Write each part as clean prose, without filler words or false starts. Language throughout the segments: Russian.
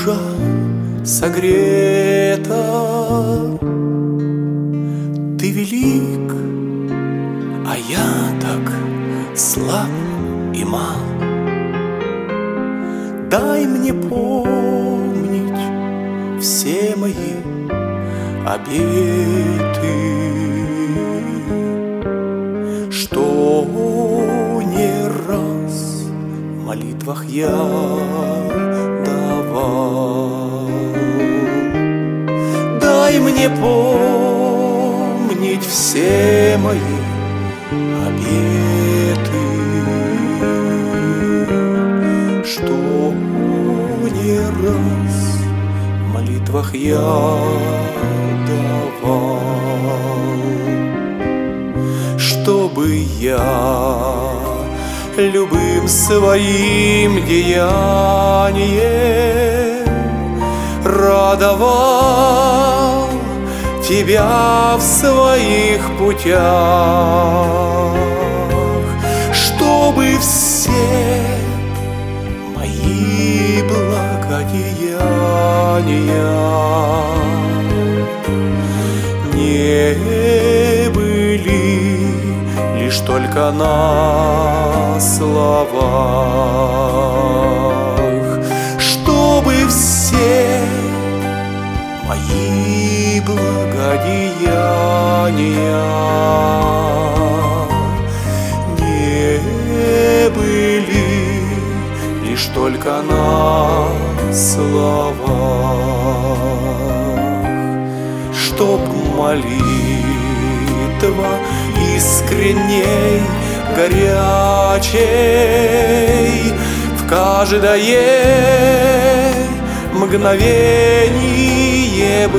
душа согрета. Ты велик, а я так слаб и мал. Дай мне помнить все мои обеты, что не раз в молитвах я давал. Дай мне помнить все мои обеты, что не раз в молитвах я давал. Чтобы я любым своим деянием радовал Тебя в своих путях, чтобы все мои благодеяния не были лишь только на словах, чтобы все мои благодеяния не были лишь только на словах, чтоб молитва искренней, горячей в каждое мгновение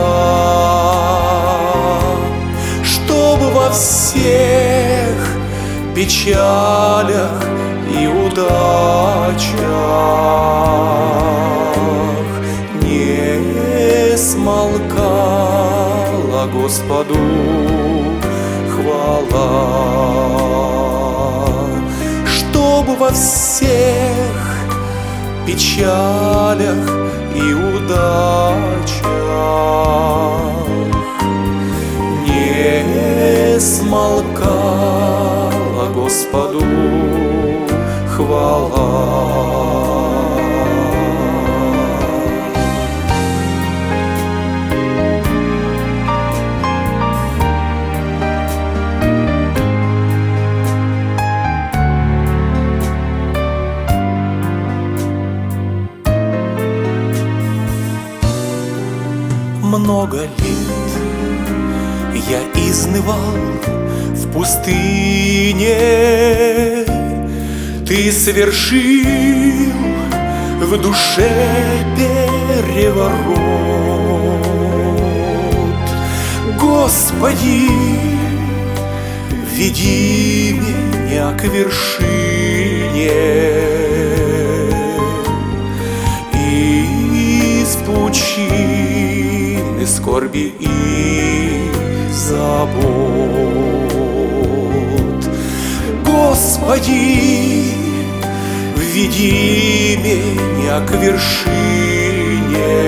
была, чтобы во всех печалях и удачах не смолкала Господу хвала, чтобы во всех печалях и удачах не смолкала Господу хвала. Много лет я изнывал в пустыне, Ты совершил в душе переворот. Господи, веди меня к вершине, из пучины скорби и забот. Господи, веди меня к вершине,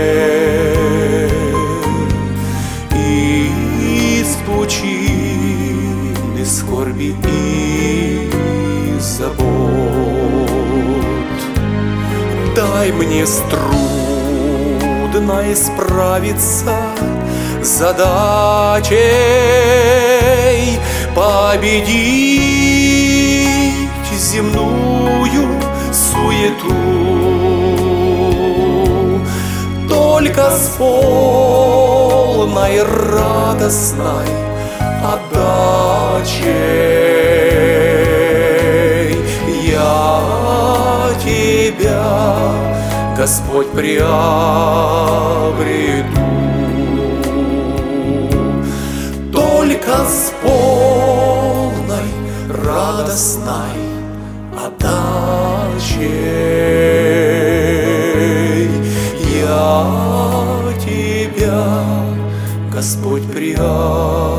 из пучины скорби и забот. Дай мне с трудной справиться задачей, победить земную суету. Только с полной радостной отдачей я Тебя, Господь, приобрету. Только с полной радостной отдачей я Тебя, Господь, приобрету.